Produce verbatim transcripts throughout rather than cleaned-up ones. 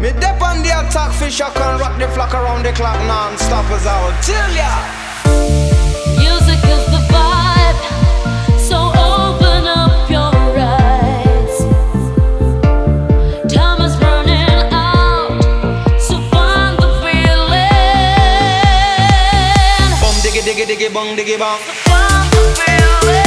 Me dep on the attack, fish I can rock the flock around the clock non-stop as I will tell ya. Music is the vibe, so open up your eyes. Time is running out, so find the feeling. Bum diggy diggy diggy bong diggy bong. So find the feeling.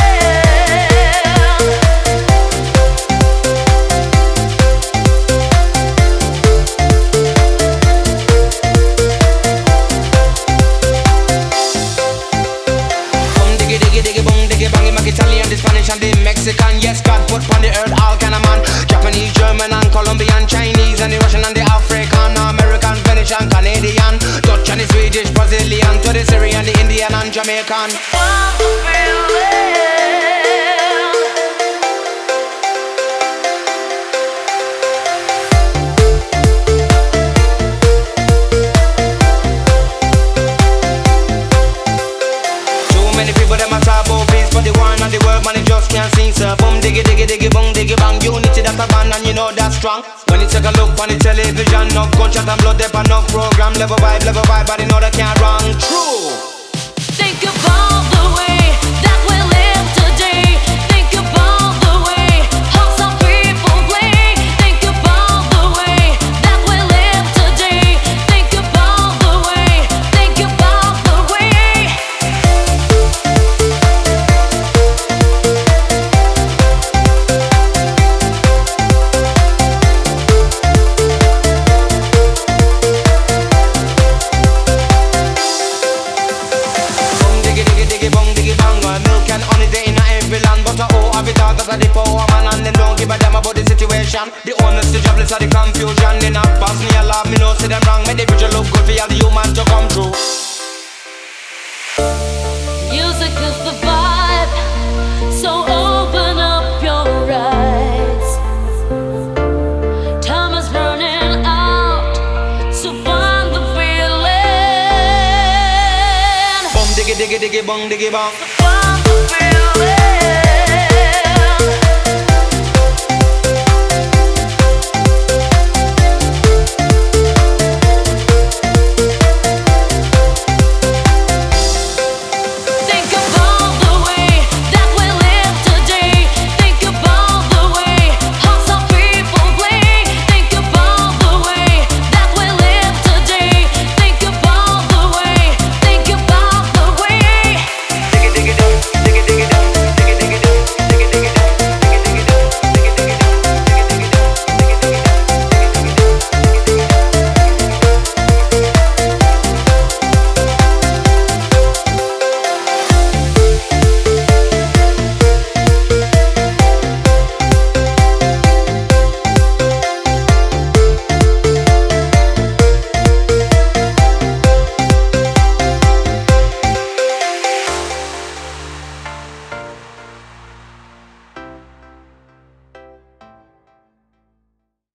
Italian, the Spanish and the Mexican. Yes, God put on the earth all kind of man. Japanese, German and Colombian, Chinese and the Russian and the African, American, Venetian, Canadian, Dutch and the Swedish, Brazilian, to the Syrian, the Indian and Jamaican. Too many people them a talk about peace, but the war and the world man it just can't sing. So boom diggy diggy diggy boom diggy bang. Unity that's a band and you know that's strong. When you take a look on the television, no gunshot and blood, there but no program. Level vibe, level vibe, but you know they can't wrong. True. Think about the way that we live today. Think about the way how some people play. Think about the way that we live today. Think about the way. Think about the way. Milk and honey they in every land, but I owe have it all cause I the power man and them don't give a damn about the situation. The honest, the jobless, are the confusion. They not pass me a love, me no see them wrong. Make the picture look good for all the human to come true. Music is the vibe, so open up your eyes. Time is running out, so find the feeling. Bum diggy diggy diggy bong diggy bong. So find